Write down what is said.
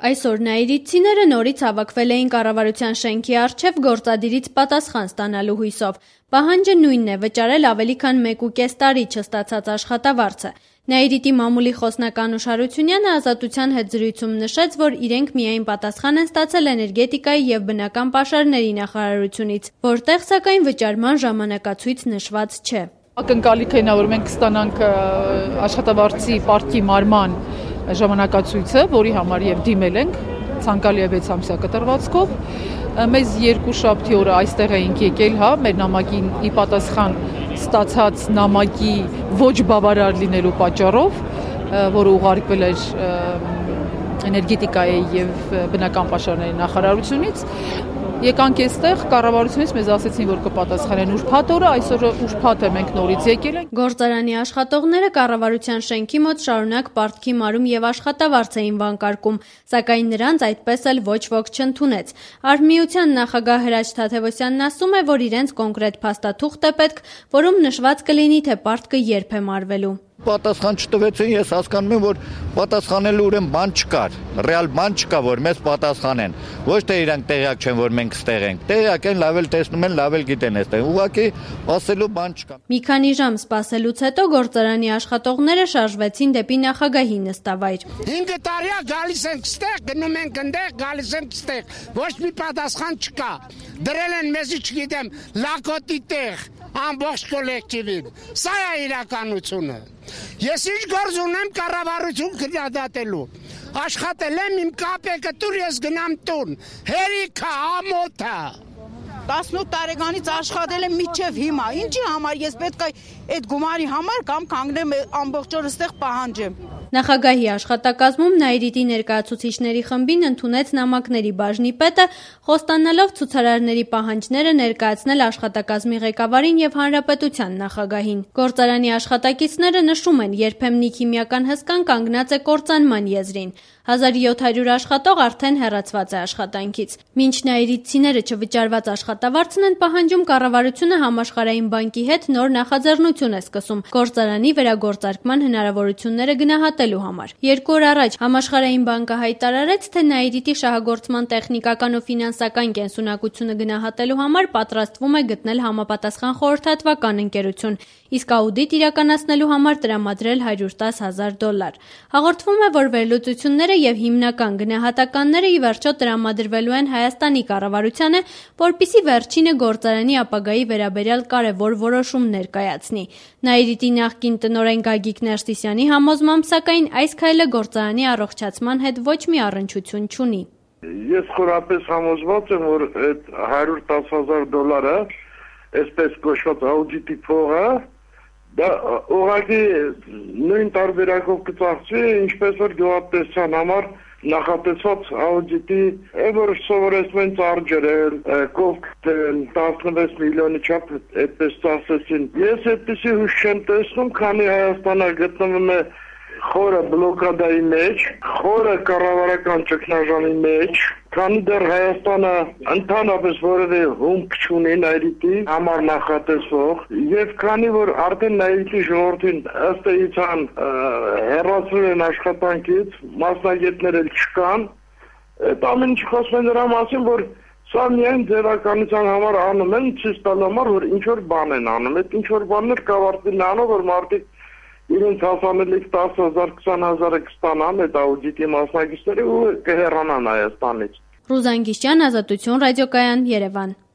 Այսօր նաիրիցիները նորից հավաքվել էին կառավարության շենքի առջև գործադիրից պատասխան ստանալու հույսով։ Պահանջը նույնն է՝ վճարել ավելի քան 1.5 տարի չստացած աշխատավարձը։ Նաիրիտի մամուլի խոսնակ Անուշ Հարությունյանը Ազատության հետ զրույցում նշեց, որ իրենք միայն պատասխան են ստացել էներգետիկայի եւ բնական պաշարների նախարարությունից, որտեղ սակայն վճարման ժամանակացույց նշված չէ։ Ակնկալիք է նա, որ մենք կստանանք աշխատավարձի պարտքի մարման ժամանակացույցը, որի համար եւ դիմել ենք ցանկալի է 6 ամսյա կտրվածքով։ Մեզ 2 շաբթի օրը այստեղ էինք եկել, մեր նամակին ի պատասխան ստացած նամակի ոչ բավարար լինելու պատճառով, որը ուղարկվել էր էներգետիկայի եւ բնական պաշարների նախարարությունից, եկանք այստեղ կառավարությունից մեզ ասեցին, որ կպատասխանեն ուրբաթ օրը, այսօր ուրբաթ է մենք նորից եկել ենք։ Գործարանի աշխատողները կառավարության շենքի մոտ շարունակ պարտքի մարում եւ աշխատավարձ էին վանկարկում, սակայն նրանց այդպես էլ ոչ ոք չընդունեց։ Արհմիության նախագահ Հրաչ Թադևոսյանն ասում է, որ իրենց կոնկրետ փաստաթուղթ է պետք, որում նշված կլինի, թե պարտքը երբ է մարվելու։ Պատասխան չտվեցին, ես հասկանում եմ, որ պատասխանելու ուրեմն բան չկար, ռեալ բան չկա, որ մեզ պատասխանեն։ Ոչ թե իրանք տեղյակ չեն, որ մենք ստեղ ենք։ Տեղյակ են, լավ էլ տեսնում են, լավ էլ գիտեն այստեղ։ Ուղղակի ասելու բան չկա։ Մի քանի ժամ սպասելուց հետո գործարանի աշխատողները շարժվեցին դեպի նախագահի նստավայր։ 5 տարի գալիս ենք ստեղ, գնում ենք այնտեղ, գալիս ենք ստեղ։ Ոչ մի պատասխան չկա։ Դրել են մեզի, չգիտեմ, լակոտի տեղ, ամբողջ կոլեկտիվին։ Սա է իրականությունը։ Ես ինչ գործ ունեմ կառավարություն քննադատելու։ Աշխատել եմ իմ կապեկը տուր, ես գնամ տուն։ Հերիքա, ամոթա։ 18 տարեկանից աշխատել եմ մինչև հիմա։ Ինչի համար ես պետք է այդ գումարի համար կամ կանգնեմ ամբողջ օրը ստեղ պահանջեմ։ Նախագահի աշխատակազմում Նաիրիտի ներկայացուցիչների խմբին ընդունեց նամակների բաժնի պետը, խոստանալով ցուցարարների պահանջները ներկայացնել աշխատակազմի ղեկավարին եւ հանրապետության նախագահին։ Գործարանի աշխատակիցները նշում են, երբեմնի քիմիական հսկան կանգնած է կործանման եզրին։ 1700 աշխատող արդեն հեռացված է աշխատանքից։ Մինչ նաիրիտցիները չվճարված աշխատավարձն են պահանջում, կառավարությունը Համաշխարհային բանկի հետ նոր նախաձեռնություն է սկսում գործարանի վերագործարկման հնարավորությունները գնահատելու համար։ 2 օր առաջ Համաշխարհային բանկը հայտարարեց, թե Նաիրիտի շահագործման տեխնիկական ու ֆինանսական կենսունակությունը գնահատելու համար պատրաստվում է գտնել համապատասխան խորհրդատվական ընկերություն, իսկ աուդիտ իրականացնելու համար տրամադրել $110,000։ Հաղորդվում է, որ վերլուծությունները եւ հիմնական գնահատականները ի վերջո տրամադրվելու են Հայաստանի կառավարությանը, որպիսի վերջինը գործարանի ապագայի վերաբերյալ կարևոր որոշում ներկայացնի։ Նաիրիտի նախկին տնօրեն Գագիկ Ներսիսյանի համոզմամբ, սակայն այս քայլը գործարանի առողջացման հետ ոչ մի առնչություն չունի։ Ես խորապես համոզված եմ, որ այդ $110,000-ը, այսպես կոչված աուդիտի փողը, դա ուղղակի նույն տարբերակով կծախսվի, ինչպես որ գյուղատնտեսության համար նախատեսված աուդիտի, որ սովորեցնում են ծառջրել, կովկտել, 16 միլիոնի չափ այդպես ծախսեցին։ Ես այդպիսի հույս չեմ տեսնում, քանի Հայաստանը գտնվում է խորը բլոկադայի մեջ, խորը կառավարական ճգնաժամի մեջ, քանի դեռ Հայաստանը ընդհանրապես որևէ հումք չունի Նաիրիտի համար նախատեսվող, եւ քանի որ արդեն Նաիրիտի ժողովրդին ըստ էության հեռացրել են աշխատանքից, մասնագետներ էլ չկան, այդ ամեն ինչ խոսում են նրա մասին, որ սա միայն ձևականության համար անում են, ցույց տալու համար, որ ինչ որ բան են անում, այդ ինչ որ բաններ կավարտի նրանով, որ մարդիկ իրենց հասանելիք 10,000, 20,000 կստանան այդ աուդիտի մասնակիցները ու կհեռանան Հայաստանից։ Ռուզան Գիշյան, Ազատություն ռադիոկայան, Երևան։